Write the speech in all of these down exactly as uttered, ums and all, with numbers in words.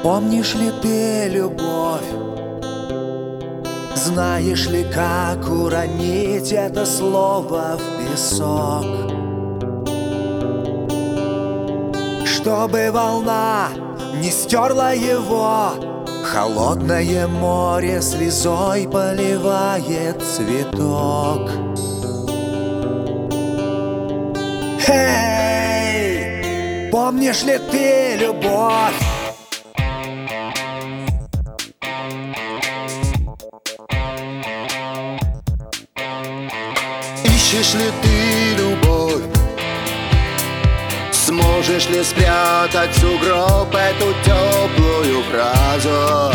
Помнишь ли ты любовь? Знаешь ли, как уронить это слово в песок? Чтобы волна не стерла его, холодное море слезой поливает цветок. Эй, помнишь ли ты любовь? Ищешь ли ты любовь? Сможешь ли спрятать в сугроб эту теплую фразу?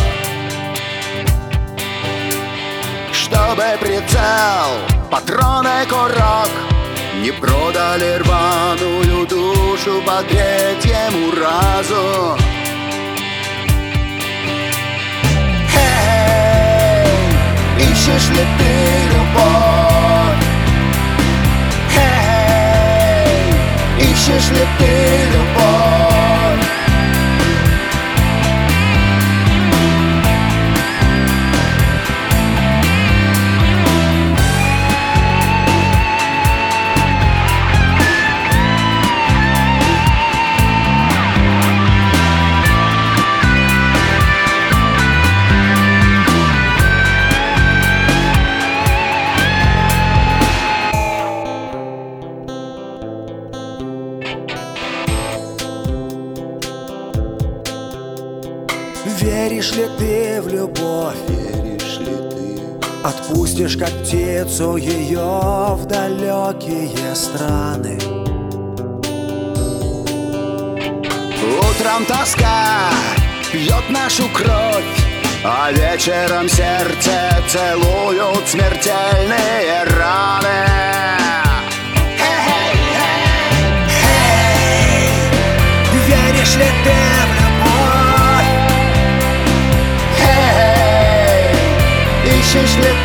Чтобы прицел, патроны, курок не продали рваную душу по третьему разу. Эй, ищешь ли ты любовь? Эй, ищешь ли ты любовь? Веришь ли ты в любовь? Веришь ли ты? Отпустишь, как птицу, ее в далекие страны. Утром тоска пьет нашу кровь, а вечером сердце целуют смертельные раны. Веришь ли ты в любовь? Ищешь ли